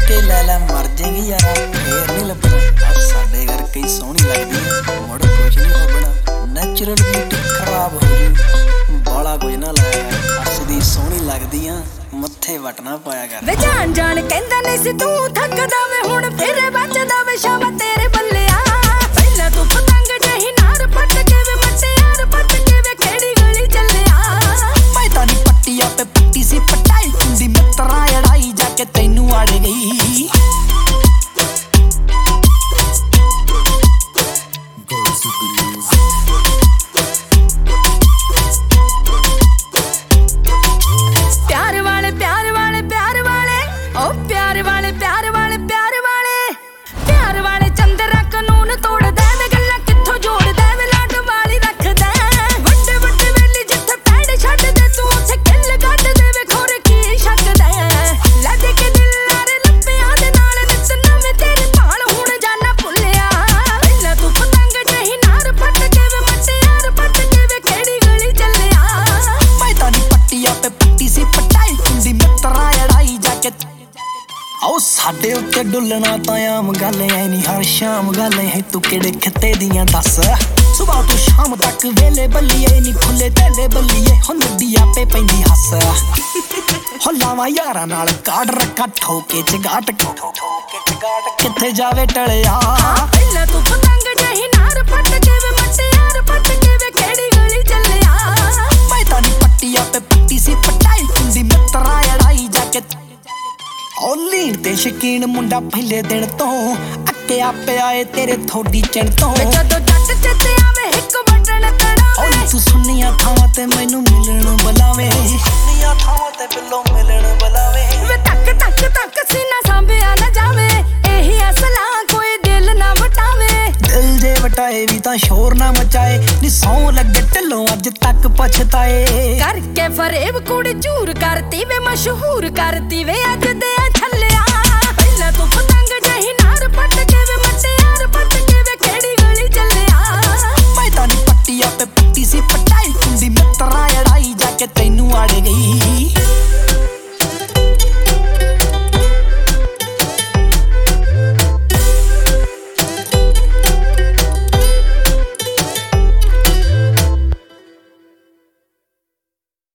के लै लै मर जाएगी यारा फिर नहीं लभना। साडे घर कई सोहनी लगदी मुड़ कुछ नहीं लभना। नैचुरल ब्यूटी खराब हो जू बाला कुछ ना लाया कर। हसदी सोहनी लगदी मत्थे वटना पाया कर। वे जान जान कहंदा नहीं सी तू थकदा वे हुण फिर बचदा वे शाबा तेरे बल्लिया। पहला तू पतंग जही नार पट के वे मटे यार पट के वे केड़ी गली चलिया। मैं तानी पट्टिया पे पट्टी सी पटाई कुंडी मित्रा अड़ाई जाके तैनू आड़ गई। प्यार वाले प्यार वाले प्यार वाले ओ प्यार वाले प्यार वाले प्यार वाले प्यार वाले चंद्रा कानून तोड़ दे वे गल्ला कित्थों जोड़ दे वे लाड वाली रख दे। वड्डे वड्डे वेली जिथे पैड़ छड्ड दे तू उत्थे किल कट दे वे खोरे की शक दे। लद के दिल लारे लप्पियां दे नाल नित नवें तेरे भाल हुण जाना भुल्लिया। पहला तू पतंग जही नार पट के वे मटे यार पट के वे केड़ी गली चलिया। मैं तानी पट्टिया पे पट्टी सी पटाई कुंडी मित्रा अड़ाई जाके आओ साडे उत्ते डुलना तां आम गल ऐ नी हर शाम गल है तू केड़े खिते दियां दस। सुबह तो शाम तक वेले बल्लिए नी खुले तेले बल्लिए हो नदी आपे पैंदी हस। हो लावां यारां नाल काड़ रखा ठोके चगाट किथे जावे टलिया। पहला तू पतंग जही नार पट के वे मटे यार पट के वे केड़ी गली चलिया। मैं तानी पट्टिया पे पट्टी सी पटाई कुंडी मित्रा अड़ाई जाके ओ लीन ते शकीन मुंडा पहले दिन तो अक्के आपे आए तेरे थोड़ी चिण तो। जदों जट चेते आवे हिक बटन तड़ावे ओ तू सुनिया थावां ते मैनू मिलण बुलावे। सुनिया थावां ते बिल्लो मिलण बुलावे। वे तक तक तक सीना सांभिया ना जावे एही असला कोई दिल ना वटावे। दिल जे वटाए भी तां शोर ना मचाए नी सौ लगे ढिल्लों अज तक पछताए। करके फरेब कुड़ी चूर करती वे मशहूर करती वे अज दे छल्लिया। पहला तू पतंग जही नार पट